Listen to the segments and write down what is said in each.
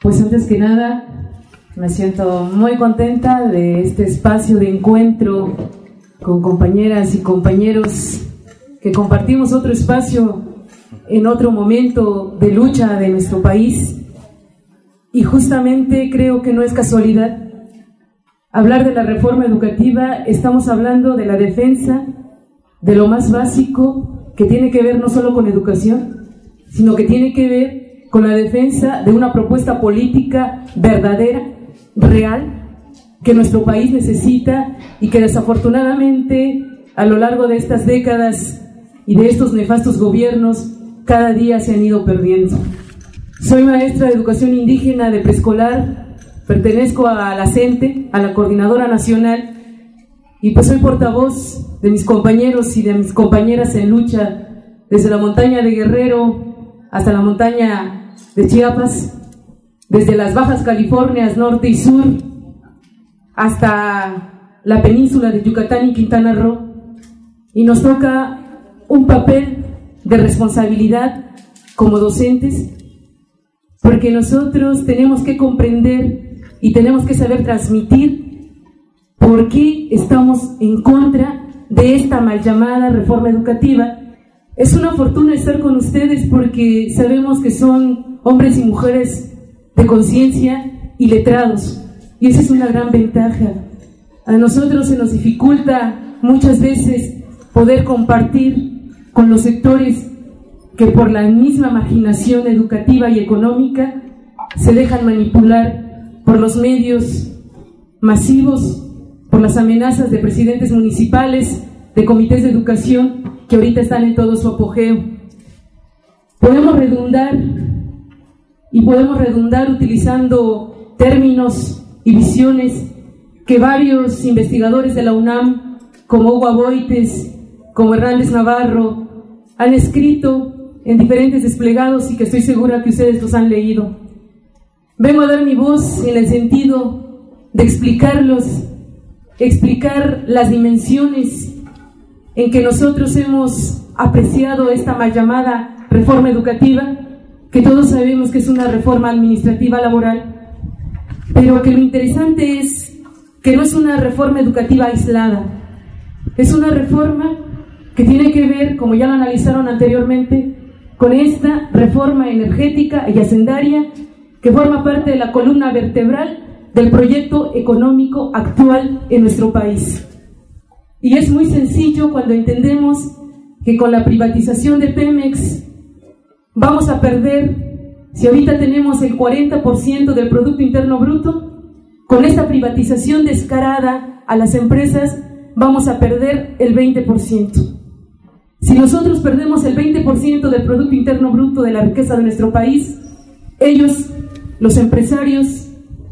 Pues antes que nada, me siento muy contenta de este espacio de encuentro con compañeras y compañeros que compartimos otro espacio en otro momento de lucha de nuestro país. Y justamente creo que no es casualidad. Hablar de la reforma educativa, estamos hablando de la defensa de lo más básico que tiene que ver no solo con educación, sino que tiene que ver con la defensa de una propuesta política verdadera, real, que nuestro país necesita y que desafortunadamente a lo largo de estas décadas y de estos nefastos gobiernos cada día se han ido perdiendo. Soy maestra de educación indígena de preescolar, pertenezco a la CENTE, a la Coordinadora Nacional, y pues soy portavoz de mis compañeros y de mis compañeras en lucha desde la montaña de Guerrero hasta la montaña de Chiapas, desde las Bajas Californias norte y sur hasta la península de Yucatán y Quintana Roo, y nos toca un papel de responsabilidad como docentes, porque nosotros tenemos que comprender y tenemos que saber transmitir por qué estamos en contra de esta mal llamada reforma educativa. Es una fortuna estar con ustedes porque sabemos que son hombres y mujeres de conciencia y letrados, y esa es una gran ventaja. A nosotros se nos dificulta muchas veces poder compartir con los sectores que por la misma marginación educativa y económica se dejan manipular por los medios masivos, por las amenazas de presidentes municipales, de comités de educación que ahorita están en todo su apogeo. Podemos redundar utilizando términos y visiones que varios investigadores de la UNAM, como Hugo Aboites, como Hernández Navarro, han escrito en diferentes desplegados y que estoy segura que ustedes los han leído. Vengo a dar mi voz en el sentido de explicar las dimensiones en que nosotros hemos apreciado esta mal llamada reforma educativa, que todos sabemos que es una reforma administrativa laboral, pero que lo interesante es que no es una reforma educativa aislada, es una reforma que tiene que ver, como ya lo analizaron anteriormente, con esta reforma energética y hacendaria que forma parte de la columna vertebral del proyecto económico actual en nuestro país. Y es muy sencillo cuando entendemos que con la privatización de Pemex vamos a perder, si ahorita tenemos el 40% del Producto Interno Bruto, con esta privatización descarada a las empresas vamos a perder el 20%. Si nosotros perdemos el 20% del Producto Interno Bruto de la riqueza de nuestro país, ellos, los empresarios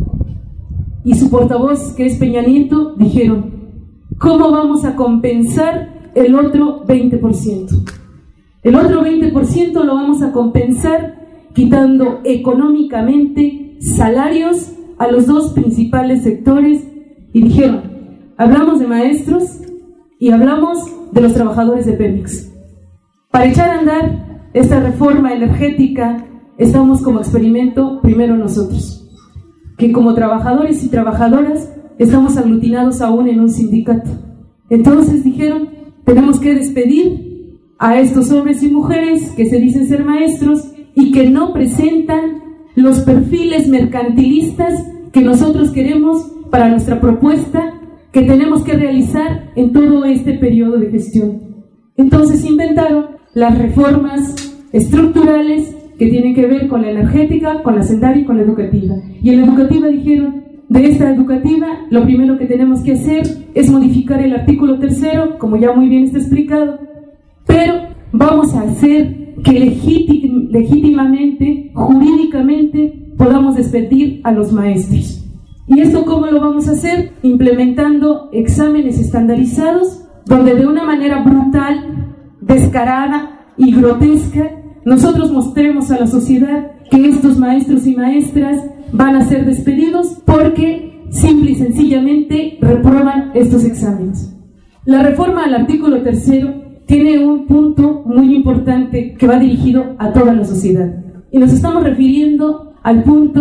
y su portavoz, que es Peña Nieto, dijeron: ¿cómo vamos a compensar el otro 20%? El otro 20% lo vamos a compensar quitando económicamente salarios a los dos principales sectores. Y dijeron, hablamos de maestros y hablamos de los trabajadores de Pemex. Para echar a andar esta reforma energética, estamos como experimento primero nosotros, que como trabajadores y trabajadoras estamos aglutinados aún en un sindicato. Entonces dijeron, tenemos que despedir a estos hombres y mujeres que se dicen ser maestros y que no presentan los perfiles mercantilistas que nosotros queremos para nuestra propuesta que tenemos que realizar en todo este periodo de gestión. Entonces inventaron las reformas estructurales que tienen que ver con la energética, con la hacendaria y con la educativa. Y en la educativa dijeron, de esta educativa lo primero que tenemos que hacer es modificar el artículo 3º, como ya muy bien está explicado, pero vamos a hacer que legítimamente, jurídicamente, podamos despedir a los maestros. ¿Y esto cómo lo vamos a hacer? Implementando exámenes estandarizados, donde de una manera brutal, descarada y grotesca, nosotros mostremos a la sociedad que estos maestros y maestras van a ser despedidos porque simple y sencillamente reprueban estos exámenes. La reforma al artículo 3º tiene un punto muy importante que va dirigido a toda la sociedad. Y nos estamos refiriendo al punto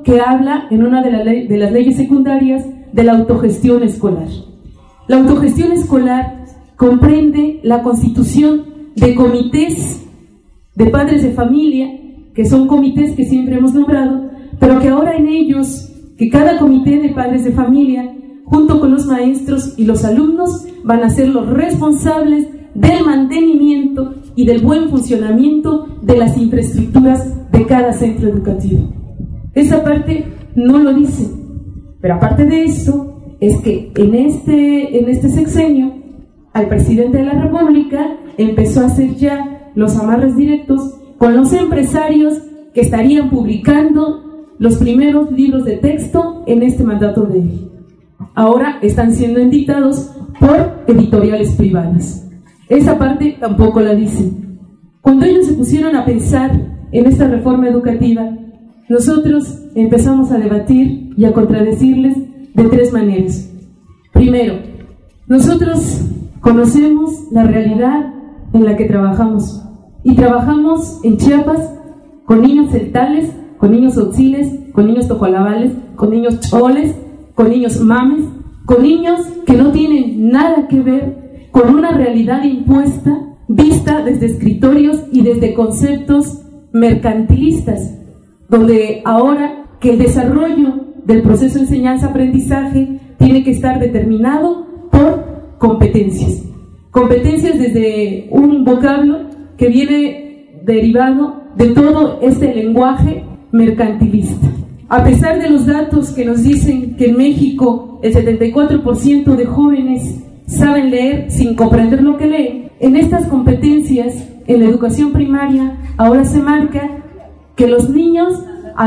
que habla en una de las leyes secundarias de la autogestión escolar. La autogestión escolar comprende la constitución de comités de padres de familia, que son comités que siempre hemos nombrado, pero que ahora en ellos, que cada comité de padres de familia, junto con los maestros y los alumnos, van a ser los responsables del mantenimiento y del buen funcionamiento de las infraestructuras de cada centro educativo. Esa parte no lo dice, pero aparte de eso, es que en este sexenio, al presidente de la República empezó a hacer ya los amarres directos con los empresarios que estarían publicando los primeros libros de texto en este mandato de él. Ahora están siendo editados por editoriales privadas. Esa parte tampoco la dicen. Cuando ellos se pusieron a pensar en esta reforma educativa, nosotros empezamos a debatir y a contradecirles de tres maneras. Primero, nosotros conocemos la realidad en la que trabajamos, y trabajamos en Chiapas con niños celtales, con niños otziles, con niños tojolabales, con niños choles, con niños mames, con niños que no tienen nada que ver con una realidad impuesta, vista desde escritorios y desde conceptos mercantilistas, donde ahora que el desarrollo del proceso de enseñanza-aprendizaje tiene que estar determinado por competencias. Competencias desde un vocablo que viene derivado de todo este lenguaje mercantilista. A pesar de los datos que nos dicen que en México el 74% de jóvenes saben leer sin comprender lo que leen, en estas competencias, en la educación primaria, ahora se marca que a los niños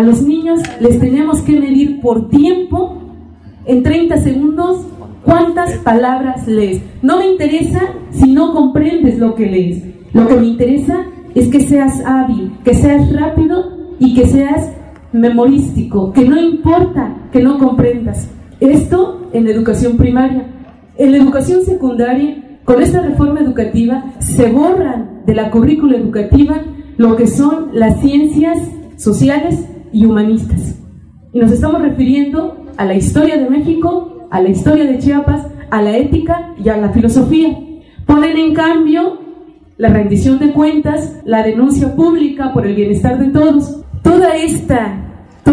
les tenemos que medir por tiempo, en 30 segundos, cuántas palabras lees. No me interesa si no comprendes lo que lees. Lo que me interesa es que seas hábil, que seas rápido y que seas memorístico, que no importa que no comprendas. Esto en la educación primaria. En la educación secundaria, con esta reforma educativa, se borran de la currícula educativa lo que son las ciencias sociales y humanistas. Y nos estamos refiriendo a la historia de México, a la historia de Chiapas, a la ética y a la filosofía. Ponen en cambio la rendición de cuentas, la denuncia pública por el bienestar de todos. Toda esta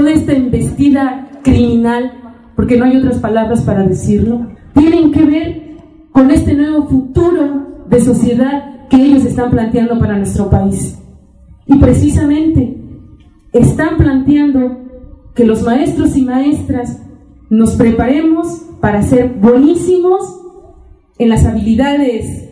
embestida criminal, porque no hay otras palabras para decirlo, tienen que ver con este nuevo futuro de sociedad que ellos están planteando para nuestro país. Y precisamente están planteando que los maestros y maestras nos preparemos para ser buenísimos en las habilidades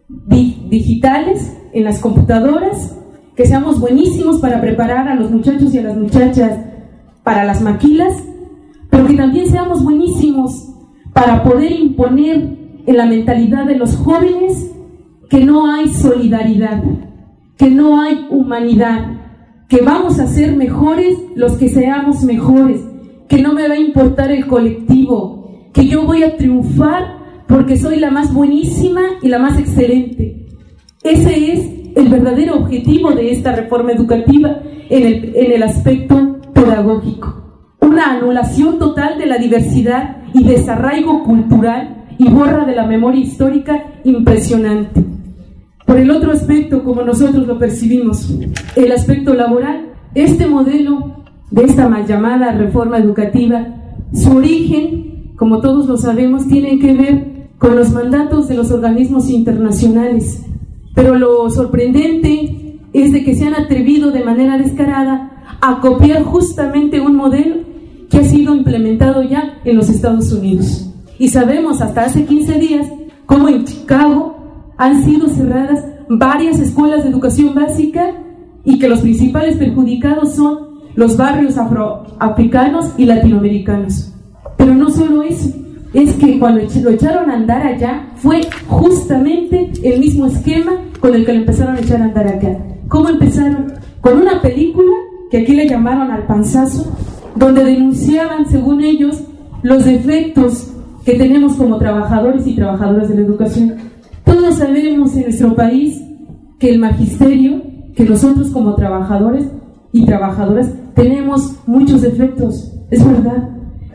digitales, en las computadoras, que seamos buenísimos para preparar a los muchachos y a las muchachas para las maquilas, pero que también seamos buenísimos para poder imponer en la mentalidad de los jóvenes que no hay solidaridad, que no hay humanidad, que vamos a ser mejores los que seamos mejores, que no me va a importar el colectivo, que yo voy a triunfar porque soy la más buenísima y la más excelente. Ese es el verdadero objetivo de esta reforma educativa en el aspecto pedagógico. Una anulación total de la diversidad y desarraigo cultural y borra de la memoria histórica impresionante. Por el otro aspecto, como nosotros lo percibimos, el aspecto laboral, este modelo de esta mal llamada reforma educativa, su origen, como todos lo sabemos, tiene que ver con los mandatos de los organismos internacionales. Pero lo sorprendente es de que se han atrevido de manera descarada a copiar justamente un modelo que ha sido implementado ya en los Estados Unidos. Y sabemos hasta hace 15 días cómo en Chicago han sido cerradas varias escuelas de educación básica y que los principales perjudicados son los barrios afroafricanos y latinoamericanos. Pero no solo eso, es que cuando lo echaron a andar allá fue justamente el mismo esquema con el que lo empezaron a echar a andar acá. ¿Cómo empezaron? Con una película que aquí le llamaron Al Panzazo, donde denunciaban, según ellos, los defectos que tenemos como trabajadores y trabajadoras de la educación. Todos sabemos en nuestro país que el magisterio, que nosotros como trabajadores y trabajadoras tenemos muchos defectos, es verdad,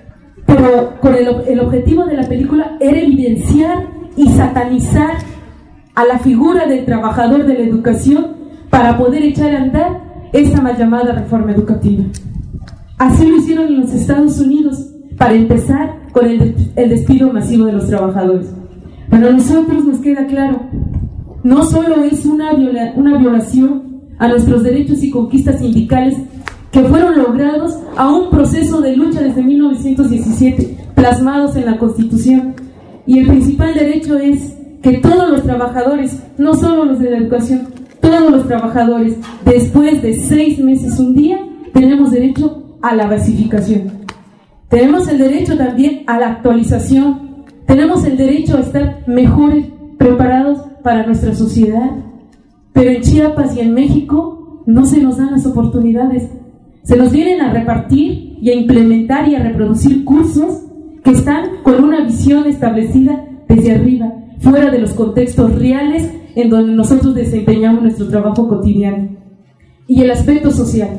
pero con el objetivo de la película era evidenciar y satanizar a la figura del trabajador de la educación para poder echar a andar esta mal llamada reforma educativa. Así lo hicieron en los Estados Unidos, para empezar con el despido masivo de los trabajadores. Pero a nosotros nos queda claro, no solo es una violación a nuestros derechos y conquistas sindicales que fueron logrados a un proceso de lucha desde 1917, plasmados en la Constitución. Y el principal derecho es que todos los trabajadores, no solo los de la educación, todos los trabajadores, después de 6 meses, un día, tenemos derecho a la basificación. Tenemos el derecho también a la actualización. Tenemos el derecho a estar mejores preparados para nuestra sociedad. Pero en Chiapas y en México no se nos dan las oportunidades. Se nos vienen a repartir y a implementar y a reproducir cursos que están con una visión establecida desde arriba, fuera de los contextos reales en donde nosotros desempeñamos nuestro trabajo cotidiano. Y el aspecto social.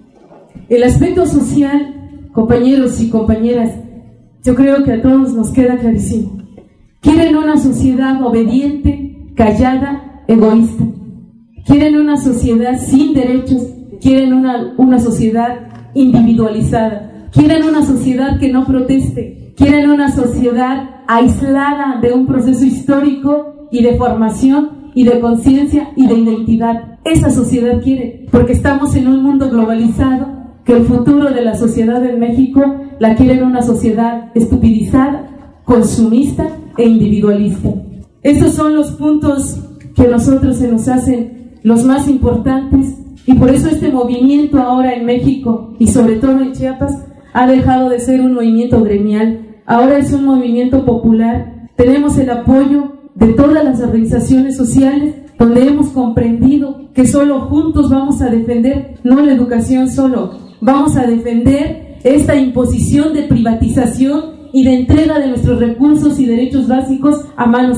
El aspecto social, compañeros y compañeras, yo creo que a todos nos queda clarísimo. Quieren una sociedad obediente, callada, egoísta. Quieren una sociedad sin derechos. Quieren una sociedad individualizada. Quieren una sociedad que no proteste. Quieren una sociedad aislada de un proceso histórico y de formación y de conciencia y de identidad. Esa sociedad quiere, porque estamos en un mundo globalizado, que el futuro de la sociedad en México la quieren una sociedad estupidizada, consumista e individualista. Estos son los puntos que a nosotros se nos hacen los más importantes, y por eso este movimiento ahora en México y sobre todo en Chiapas ha dejado de ser un movimiento gremial, ahora es un movimiento popular. Tenemos el apoyo de todas las organizaciones sociales, donde hemos comprendido que solo juntos vamos a defender, no la educación solo, vamos a defender esta imposición de privatización y de entrega de nuestros recursos y derechos básicos a manos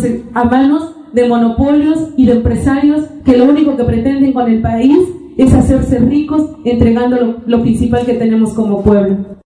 de monopolios y de empresarios que lo único que pretenden con el país es hacerse ricos entregando lo principal que tenemos como pueblo.